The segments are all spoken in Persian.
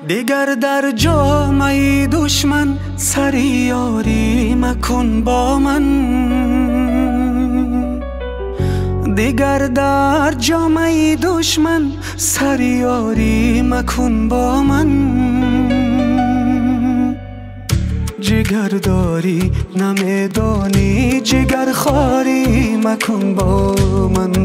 دیگر در جامعه دشمن سریاری مکن با من. دیگر در جامعه دشمن سریاری مکن با من. جگر داری نمیدانی جگر خاری مکن با من.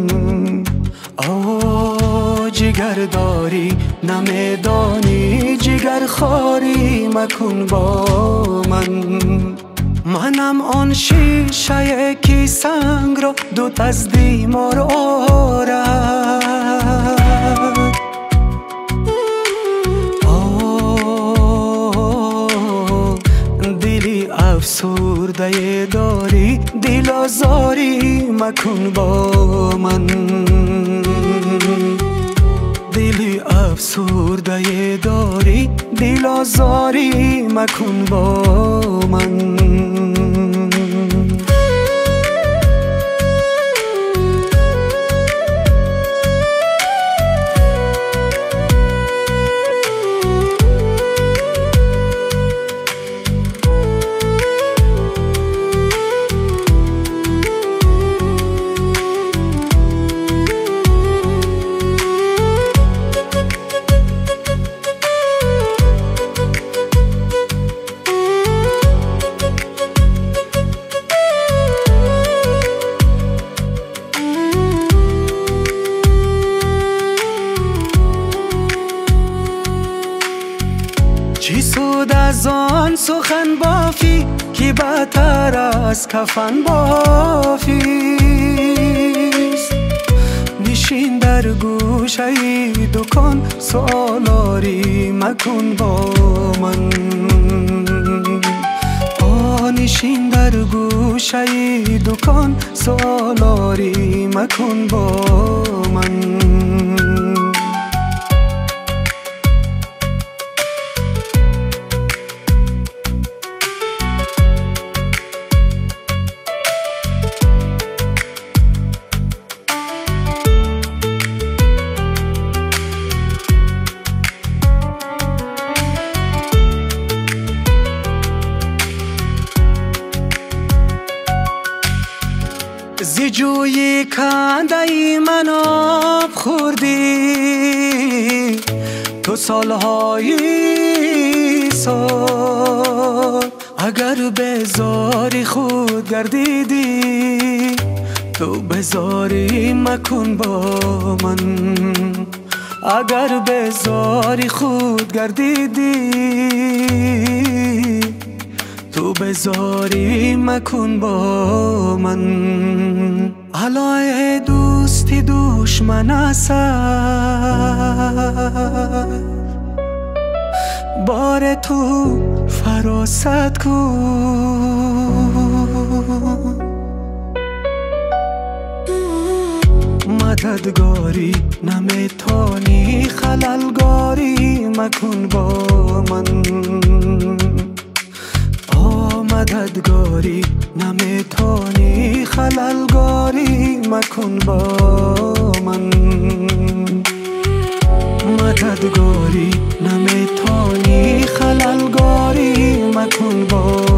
جگر داری نمیدانی جگر خاری مکن با من. منم آن شیشه که سنگ را دود از دیمار آرد. دلی افسرده داری دل آزاری مکن با من. دلی افسرده داری دل آزاری مکن با من. چی سود از آن سخن بافی که بهتر از کفن بافیست. نشین در گوشه دکان سوالاری مکن با من. نشین در گوشه دکان سوالاری مکن با من. زی جوی کنده من آب خوردی تو سالهای سال. اگر بزاری خود گردیدی تو بزاری مکن با من. اگر بزاری خود گردیدی تو بزاری مکن با من. علای دوستی دشمن است بار تو فراست کن. مددگاری نمیتونی خللگاری مکن با من. مددگاری نمیتونی خللگاری مکن با من. مددگاری نمیتونی خللگاری مکن با